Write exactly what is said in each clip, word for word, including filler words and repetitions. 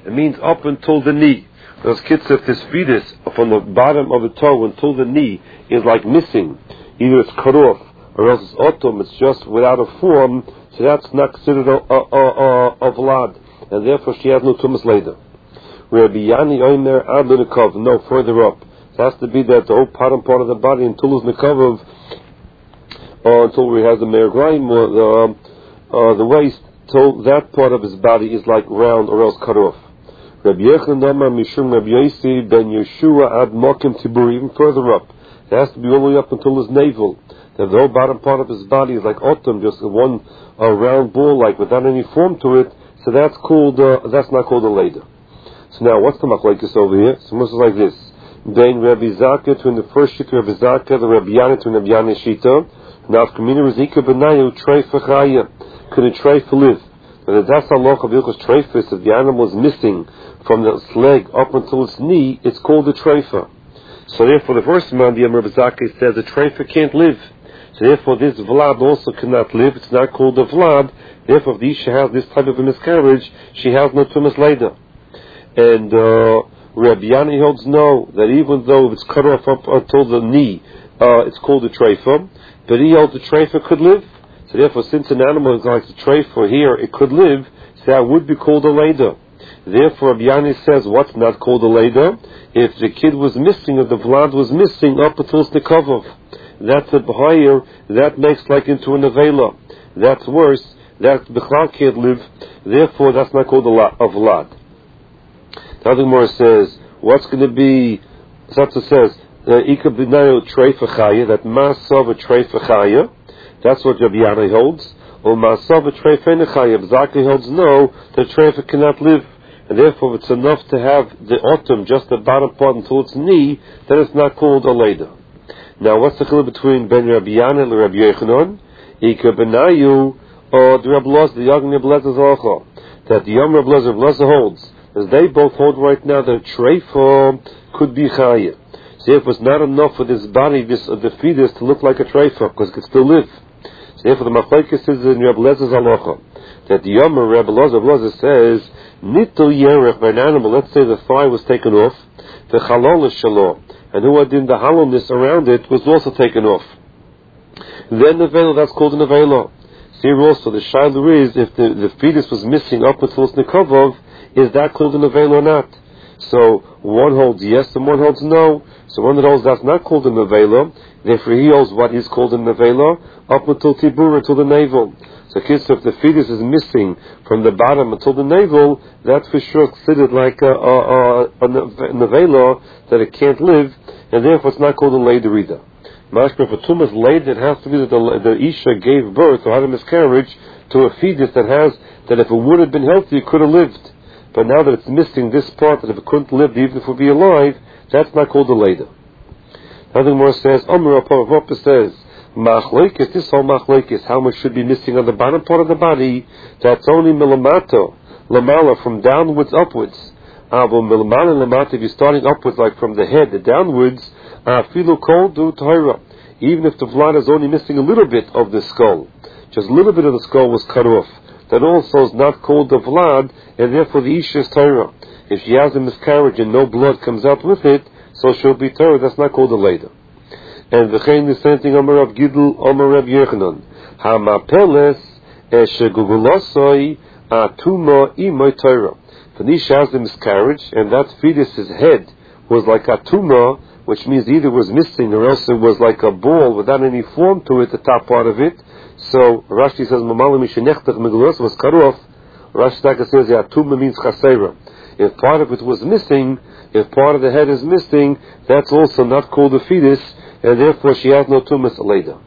It means up until the knee. Those kids, if this fetus from the bottom of the toe until the knee is like missing, either it's cut off or else it's autumn, it's just without a form, so that's not considered a, a, a, a, a vlad, and therefore she has no tumas later. Rabbi Yani Omer Ad Nikov, no, further up. It has to be that the whole bottom part of the body until it's Nikov, or until he has the mergraim, or the, uh, the waist, till that part of his body is like round or else cut off. Rabbi Yochanan Amar Mishum Rabbi Yosi ben Yeshua Ad Mokim Tibur, even further up. It has to be all the way up until his navel. That the whole bottom part of his body is like autumn, just one a round ball, like without any form to it. So that's called. Uh, that's not called a leder. So now, what's the machlokes over here? So it's like this: Bein Rabbi Zaka between the first shita Rabbi Zaka, the Rabbi Yana to Rabbi Yana shita. Now, if Kamina Rizika Benayu Treifa Chaya, could a treifa live? And that's halacha of Ilchos treifas. If the animal is missing from its leg up until its knee, it's called a treifa. So therefore, the first man, the Rabbi Zaka says the treifa can't live. So therefore, this vlad also cannot live. It's not called a vlad. Therefore, if the Isha has this type of a miscarriage, she has no tumas later. And uh, Rabbi Yani holds no, that even though it's cut off up until the knee, uh, it's called a treifa. But he holds the treifa could live. So therefore, since an animal is like a treifa here, it could live, so that would be called a later. Therefore, Rabbi Yani says, what's not called a later? If the kid was missing, if the vlad was missing up until it's nikavov. That's a higher, that makes like into a nevela. That's worse, that bichlal can't live, therefore that's not called a, la, a vlad. The other Gemara says, what's going to be, Satsa says, Ika b'nayo treifa chaya, that masav a treifa chaya, that's what Rabbi Yana holds, or masav a treifa nechaya, Zaki holds no, the treifa cannot live, and therefore if it's enough to have the autumn, just the bottom part until its knee, then it's not called a leda. Now, what's the chiluk between Ben Rabbi Yana and Rabbi Yochanan? Ika benayu, or the Rabbi Loz, the Yagin Rabbi Lezer Zalcha, that the Yom Rabbi Lezer Lezer holds, as they both hold right now, that treifa could be chaya. So if it's not enough for this body, this uh, the fetus, to look like a treifa, because it could still live. So therefore, the machlokes is in Rabbi Lezer Zalcha, that the Yom Rabbi Lezer Lezer says, Nito yerech by an animal, let's say the thigh was taken off, the chalol shalom, and who had in the hollowness around it was also taken off. Then the vela, that's called an avela. Here also, the shiloh is, if the, the fetus was missing up until it's nikavov, is that called an avela or not? So, one holds yes and one holds no. So one that holds that's not called an avela, therefore he holds what is called an avela, up until tibur, until the navel. So if the fetus is missing from the bottom until the navel, that's for sure considered like a, a, a, a nevela, that it can't live, and therefore it's not called a lader either. Mashma for tumas laid, it has to be that the, the Isha gave birth or had a miscarriage to a fetus that has, that if it would have been healthy, it could have lived. But now that it's missing this part, that if it couldn't live, even if it would be alive, that's not called a lader. Nothing more says, Omer Apavapa says, Machlokes, this whole machlokes, how much should be missing on the bottom part of the body, that's only milamato, lamala, from downwards upwards. Avo milamala lamata, if you're starting upwards, like from the head, the downwards, afilu kol du taira, even if the vlad is only missing a little bit of the skull, just a little bit of the skull was cut off, that also is not called the vlad, and therefore the isha is taira. If she has a miscarriage and no blood comes out with it, so she'll be taira, that's not called a lader. And the chain is same thing, Omer of Gidl, Omer of Yochanan. Hamapeles eshegugulosoi atuma imoy Torah. Tanisha has a miscarriage, and that fetus's head was like a tumah, which means either was missing or else it was like a ball without any form to it, the top part of it. So Rashi says, Mamala mishenechtach megulos was cut off. Rashi Taka says, yeah, tumah means chasera. If part of it was missing, if part of the head is missing, that's also not called a fetus, and therefore she has no tumas later.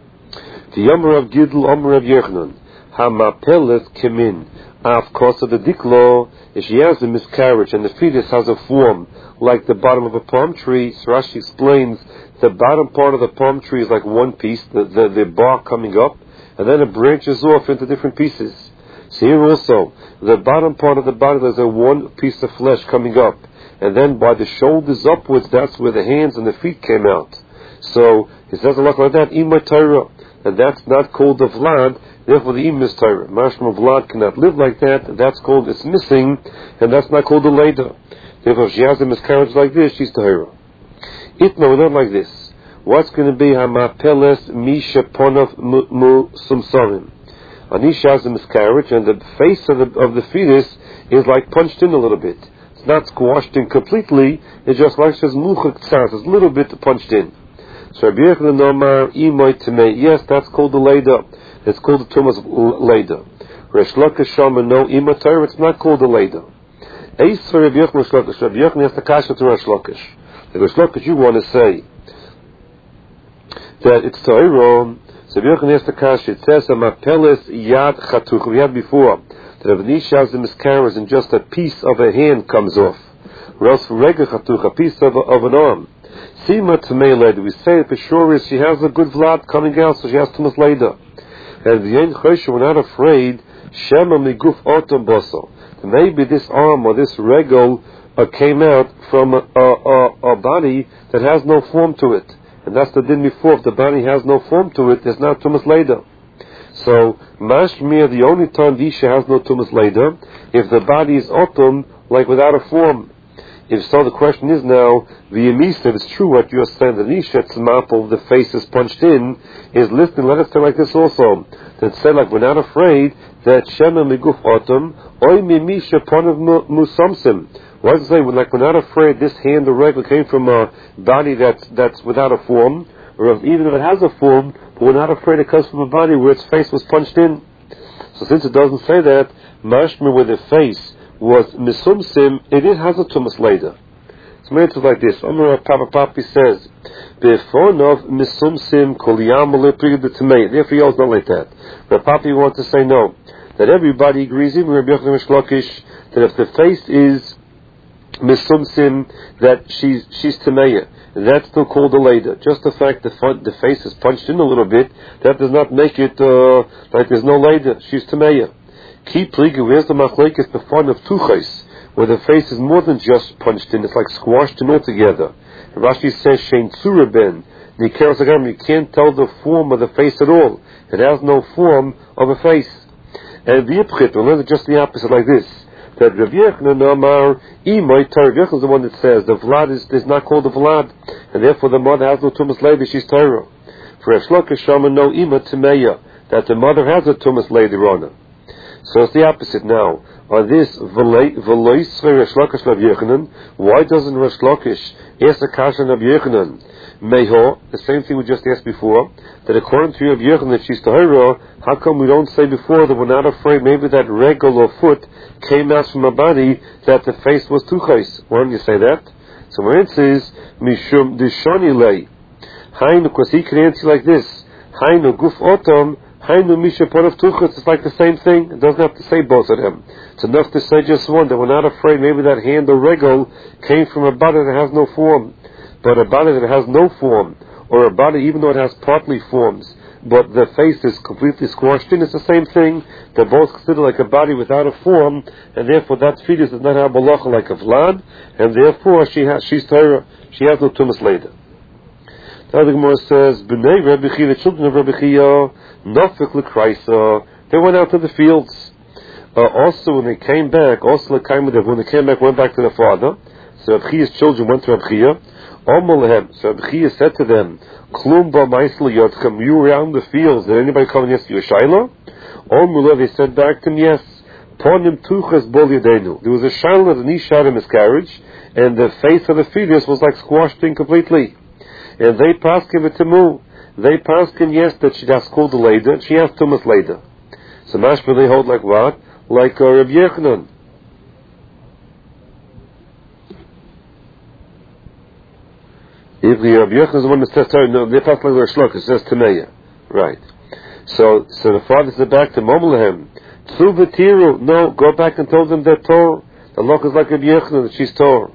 The Yomer of Gidl, Omer of Yochanan, Hamapelet Kemin, of course of the diklo, if she has a miscarriage and the fetus has a form like the bottom of a palm tree, so Rashi explains the bottom part of the palm tree is like one piece, the, the, the bark coming up, and then it branches off into different pieces. So here also, the bottom part of the body, there's a one piece of flesh coming up, and then by the shoulders upwards, that's where the hands and the feet came out. So he says a lot like that, Imay Torah, and that's not called the Vlad, therefore the Im is Torah. Mashma Vlad cannot live like that, that's called, it's missing, and that's not called the Leda. Therefore if she has a miscarriage like this, she's Torah. Itno, not like this. What's going to be Hamapeles Misha Ponov Mu Sumsorim? Anisha has a miscarriage, and the face of the, of the fetus is like punched in a little bit. It's not squashed in completely, it's just like says Muchak Tzaz, it's a little bit punched in. So Rabbi Yochanan Omar, Imoy Temei, yes, that's called the Leda. It's called the Tumas Leda. Resh Lakish Shama, no, Imay Torah, it's not called the Leda. Eis for Rabbi Yochanan Resh Lakish, Rabbi Yochanan has to kasha to Resh Lakish. The Resh Lakish, you want to say that it's Torah, so Rabbi Yochanan has to kasha, it says, Amapeles Yad Chatuch, we had before, that Rabbi Nisha has a miscarriage and just a piece of a hand comes off. Or else for Rega Chatuch, a piece of, of an arm. Sima Tamei Leda, we say it for sure is she has a good vlad coming out, so she has Tumas Leda. And the Ein Choshe, we're not afraid, Shema Miguf Otam Boso. Maybe this arm or this regal uh, came out from a, a, a body that has no form to it. And that's the din before, if the body has no form to it, there's not Tumas Leda. So, Mashmir, the only time the Isha has no Tumas Leda, if the body is Otam, like without a form. If so, the question is now, the Yemisa, if it's true what you're saying, the Nisha Tzmapel, the face is punched in, is listening, let us say like this also. That say like, we're not afraid that Shema Miguf Otam, Oy Mimisha Ponav Musamsim. Why does it say, like, we're not afraid this hand or leg came from a body that's, that's without a form, or if, even if it has a form, but we're not afraid it comes from a body where its face was punched in. So since it doesn't say that, Mashma, where the face was misumsim, it has a Tumas Leda. So it's like this. Amar Papa Papi says, Befonov misumsim koliyam leprig. Therefore, he also not like that. But Papi wants to say no, that everybody agrees, even Rabbi Yochanan Resh Lakish, that if the face is misumsim, that she's she's tameya. That's still called a leda. Just the fact the front, the face is punched in a little bit, that does not make it uh, like there's no leda. She's tameya. Key pliga, where's the machlekes, the fun of tuchais, where the face is more than just punched in, it's like squashed in altogether. Rashi says, Shein tzura ben, nikeros agam, you can't tell the form of the face at all. It has no form of a face. And the Yipchit, we'll learn it just the opposite like this, that Rav Yochanan Amar, Imay Torah, Rav Yochanan is the one that says, the Vlad is, is not called the Vlad, and therefore the mother has no Tumas Leda, she's Torah. For Resh Lakish Shama, no Ima Tameya, that the mother has a Tumas Leda on her. So it's the opposite now. On this, why doesn't Resh Lakish ask a kasha Rabbi Yochanan? Meho, the same thing we just asked before, that according to Rabbi Yochanan that she's Tahira, how come we don't say before that we're not afraid maybe that regal or foot came out from a body that the face was tuchais? Why don't you say that? So my answer is, Mishum Dishoni Lei. Hainu, because he can answer like this. Hainu Guf Otam, Hainu Misha Ponav Tuchas, it's like the same thing. It doesn't have to say both of them. It's enough to say just one, that we're not afraid maybe that hand or regal came from a body that has no form. But a body that has no form, or a body even though it has partly forms, but the face is completely squashed in, it's the same thing. They're both considered like a body without a form, and therefore that fetus does not have balacha like a vlad, and therefore she has, she's Torah, she has no Tumas Leda. Now the Gemara says, B'nei Rabbi Chia, the children of Rabbi Chia, Nafik l'kraisa, they went out to the fields. Uh, also when they came back, also when they came back, went back to their father. So Rabbi Chia's children went to Rabbi Chia. Omalehem, so Rabbi Chia said to them, Klum ba ma'isel yotchem, you were out in the fields, did anybody come and ask you a shayla? Omalehem, they said back to him, yes. Ponim tuches bol yadenu. There was a shayla that Nisha had a miscarriage, and the face of the fetus was like squashed in completely. And they passed him a temu. They passed him, yes, that she has called the leda, she has Tumas Leda. So mashma they hold like what? Like uh, Rabbi Yochanan. If the Rabbi Yochanan is the one that says Torah, no, they pass like their shlok, it says Tameya. Right. So so the father said back to Momlehem, Tzu v'tiru, no, go back and tell them that Torah. The loch is like Rabbi Yochanan, that she's Torah.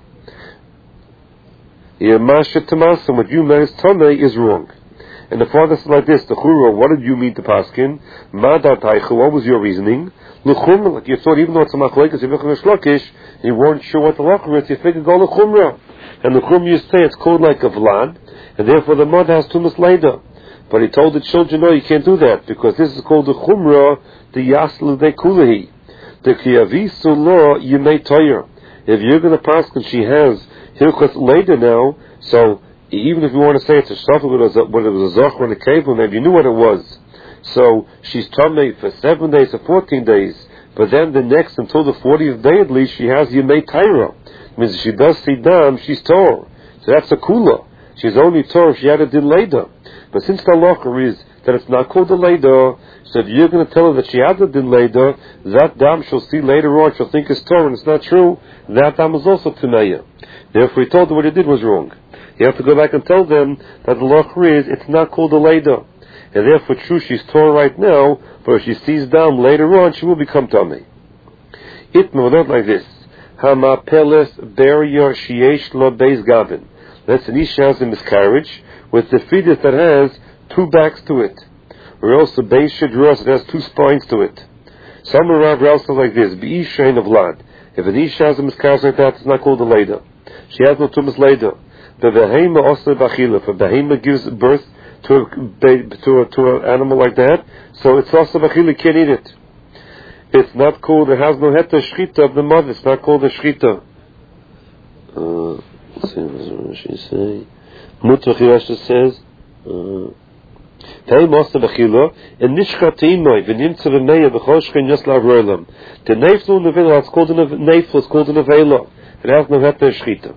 Yemasha Tamasam, what you meant Tomei is wrong. And the father said like this, the Chura, what did you mean to Paskin? Madat Haichu, what was your reasoning? L'chumra, like you thought, even though it's a machlekes, you look at Shlokish, you weren't sure what the loch is, you figured go l'chumra. and the Chum you say it's called like a Vlad, and therefore the mother has Tumas Leda. But he told the children, no, you can't do that, because this is called the Chumrah, the Yaslu de Kulahi. The Kiyavisu law, you may toyer. If you're going to pass and she has Hilchot Leda now, so even if you want to say it's a Shafat, but it was a Zohar in a cave, maybe you knew what it was. So she's Tamei for seven days or fourteen days, but then the next, until the fortieth day at least, she has Yemei Taira. It means if she does see Dam, she's Torah. So that's a Kula. She's only Torah if she had a Din Leda. But since the halacha is that it's not called a Leda, so if you're going to tell her that she has a Din Leda, that Dam she'll see later on, she'll think it's Torah, and it's not true, that Dam is also Tumeya. Therefore he told her what he did was wrong. You have to go back and tell them that the halacha is it's not called a Leda. And therefore true she's Torah right now, but if she sees Dam later on, she will become Tamei. It will not like this. Hama Peles Beria Shiesh Lo Beis Gavin. That's an Isha has a miscarriage with the fetus that has two backs to it. Or else the Beis Shedros, it has two spines to it. Some Rav Rav says like this, Be'isha in a Vlad. If an Isha has a miscarriage like that, it's not called a Leda. She has no Tumas Leda. The Behema Osle Bachila. If a Behema gives birth to a, to a, to an animal like that, so it's also Bachila, can't eat it. It's not called, it has no heta shchita of the mother, it's not called a shchita. Uh, let's see, what does she say? Mutter Chirasha says, Tei Mosta Bechila, and Nishcha Teimoi, V'nim Tzavimei, B'chol Shchein Yaslav Roilam. The Neiflu Nevela, it's called a Neiflu, it's called a Nevela. It has no heta shchita.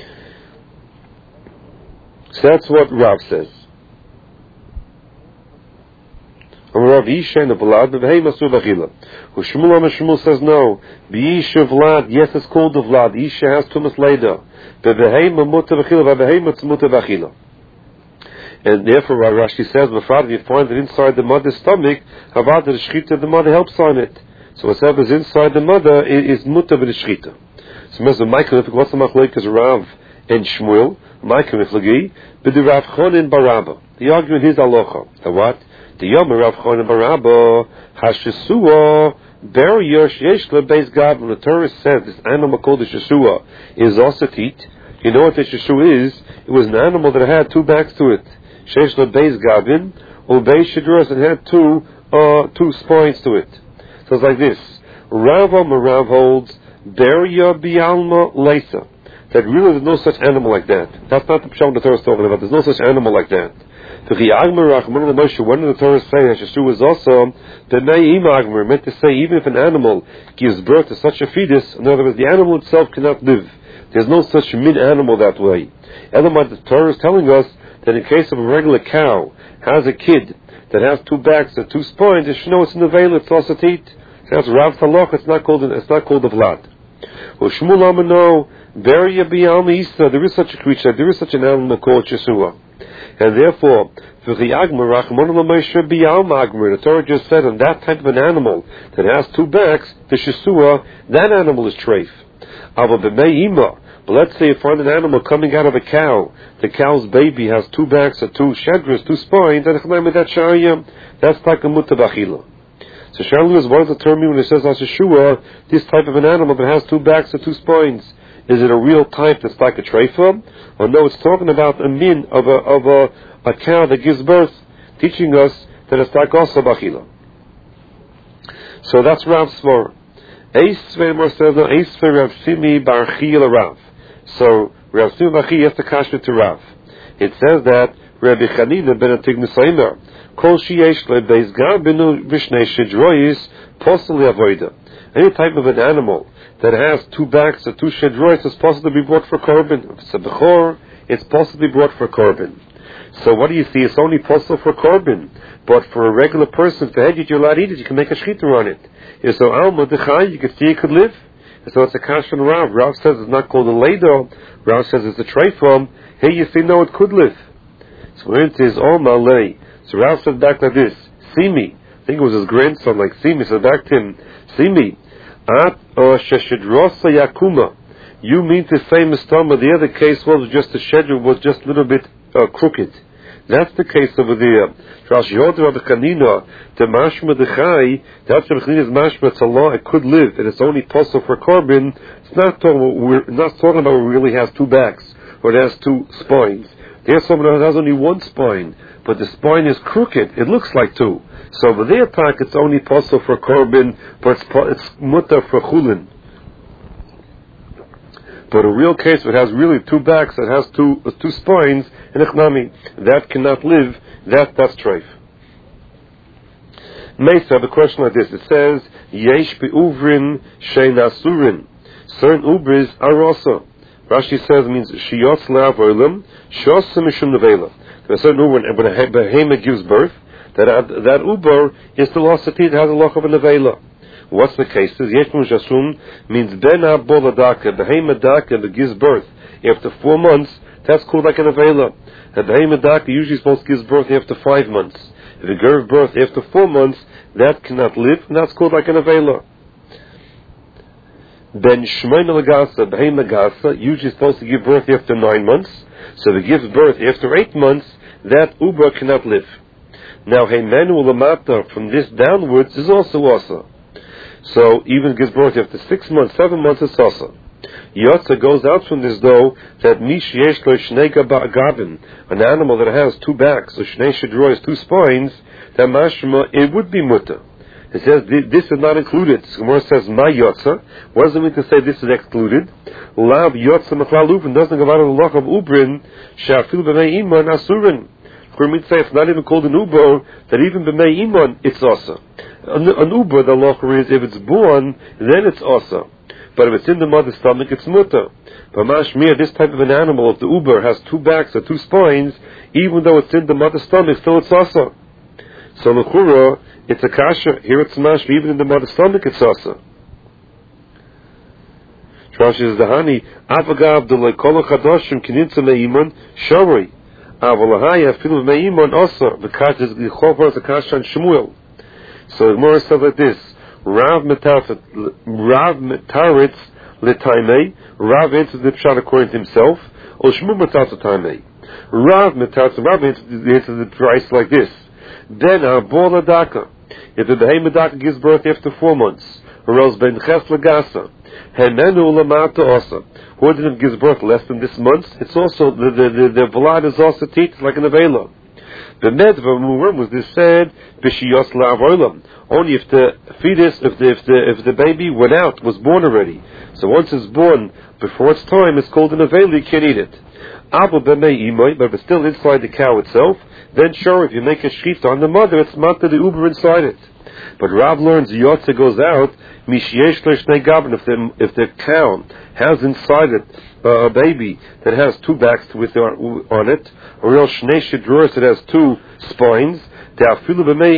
So that's what Rav says. Rav Yisha in the Vlad, the Behei Masur Bachila. Shmuel Shmuel says no. B'Yisha Vlad, yes, it's called the Vlad. Yisha has Tumas Leda. The Behei Mamuta Bachila, the Behei Mamuta Bachila. And therefore, Rashi says, B'Frad, you find that inside the mother's stomach, Havad the Shchita, the mother helps on it. So whatever is inside the mother is Muta B'Shchita. So, Mister Michael, what's the Machlok is Rav and Shmuel, Michael Miflagi, B'Di Rav Chonin Barabba. The argument is Alocha. The what? The Yom Rav Chonin Barabba Hashesua Barrier Sheshla Beis Gavin. The Torah says this animal called the Shesua is Osatit. You know what the Shesua is? It was an animal that had two backs to it. Sheshla Beis Gavin or Beis Shedros, and had two uh, two spines to it. So it's like this. Rav Rav holds Barrier Bialma Leisa. That really there's no such animal like that. That's not the Pshat the Torah is talking about. There's no such animal like that. When the Torah says Sheshu is also the Me'im meant to say even if an animal gives birth to such a fetus, in other words, the animal itself cannot live. There's no such min animal that way. Otherwise, the Torah is telling us that in case of a regular cow has a kid that has two backs and two spines, you should know it's in the veil, it's also teat. That's Rav Talach, it's not called it's not called a Vlad. Well, Shmuel Amano, Beria Biyalma Isa, there is such a creature, there is such an animal called Shesua. And therefore, the Torah just said on that type of an animal that has two backs, the Shesua, that animal is treif. But let's say you find an animal coming out of a cow, the cow's baby has two backs or two shedras, two spines, that's like a mutabachila. So Shalom is what does the term mean when it says Shesua, this type of an animal that has two backs or two spines? Is it a real type that's like a treifa? Or no, it's talking about a min of a of a, a cow that gives birth, teaching us that it's like also bachila. So that's Rav Svor. Eisvei says no. Eisvei Rav Simi Bar Chiyah Rav. So Rav Simi Bar Chiyah has to kasha to Rav. It says that Rabbi Chanina ben Atignis Leimer Kol Sheyesh LeBeis Gam Binu Vishnei Shedrois Posel Avoida. Any type of an animal that has two backs or two shedrois is possible to be brought for korban. If it's a bechor, it's possibly brought for korban. So what do you see? It's only possible for korban, but for a regular person, if the head you're allowed to eat it, you can make a shchita on it. And so alma dechai, you can see it could live. And so it's a kash on Rav. Rav says it's not called a leido. Rav says it's a treifam. Hey, you see, no, it could live. So when it says oh malay, so Rav said back like this: see me. I think it was his grandson, like see me. So back to him, see me. At or sheshedrosa yakuma. You mean to say, Mistama, the other case was just the schedule was just a little bit uh, crooked. That's the case over there. Rashi Yoder of Kanina, the mashma dechai, that's the Kanina's mashma. It's a law. It could live, and it's only possible for korban. It's not talking. We're not talking about. It really has two backs, or it has two spines. There's someone that has only one spine, but the spine is crooked. It looks like two. So over there, tak, it's only possible for korban, but it's, it's mutter for chulin. But a real case, if it has really two backs, it has two uh, two spines, and echnami, that cannot live. That that's treif. Mesa, have a question like this. It says, Yesh be'uvrin shein asurin. Certain ubris are also. Rashi says it means shiyotz la'avolim, shosem mishum nevela. There's a certain uber when a behemah gives birth, that that uber is the lost teeth, has a loch of a nevela. What's the case? Yesh mushasum means ben aboladaka, behemah daka that gives birth after four months. That's called like a nevela. A behemah daka usually supposed to give birth after five months. If it gives birth after four months, that cannot live, and that's called like an avela. Ben shmein lagasa, behemah gasa, usually supposed to give birth after nine months. So if it gives birth after eight months, that uber cannot live. Now, heimenu lamata, from this downwards, is also also. So even if it gives birth after six months, seven months, it's also. Yotza goes out from this though that mish yesh lo shnei gabin, an animal that has two backs, so shnei shadro is two spines, that mashma it would be mutter. It says this is not included. Gemara says ma yotza. What does it mean to say this is excluded? Lav yotza machlal ubrin doesn't go out of the loch of ubrin shafil b'mei iman asurin. For me to say it's not even called an uber, that even b'mei iman it's also. An, an uber the loch is if it's born then it's also. But if it's in the mother's stomach, it's mutter. But mashmir, this type of an animal, if the uber has two backs or two spines, even though it's in the mother's stomach, still it's also. So l'chura, it's a kasha. Here it's mashmir, even in the mother's stomach, it's also. Trash is the honey. Avagav de lekol chadoshim kinitza meiman shori. Avalahaya filu meiman also. The kasha is the chopar the kasha and Shmuel. So the Gemara says like this. Rav Metaritz Letaimei. Rav answers the pshat according to himself. Or Shmuel Metaritz Taimei. Rav Metaritz. Rav answers the price like this. Then Abola Daka. If the behemah daka gives birth after four months, or else ben ches lagasa, henenu lamata also. Or if it gives birth less than this month, it's also the the the, the vlad is also teeth like an avela. The medva murim was this said b'shiyos la'avolam. Only if the fetus, if the if the if the baby went out, was born already. So once it's born before its time, it's called an avela. You can't eat it. Abba b'mei imoy, but if it's still inside the cow itself, then sure, if you make a shechita on the mother, it's mata the uber inside it. But Rav learns yotze goes out mishyesh shnei gabin. If the if the cow has inside it uh, a baby that has two backs with on it, or else shnei shedroros that has two spines. That's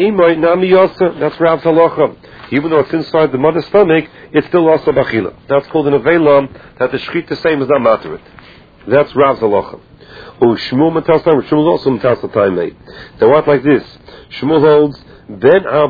Rav's halacha. Even though it's inside the mother's stomach, it's still also bachila. That's called an avelam, that the shechita same is not materit. That's Rav's halacha. Oh, Shmuel Matas Shmuel also Matas Taimei. Now what like this? Shmuel holds Ben Ab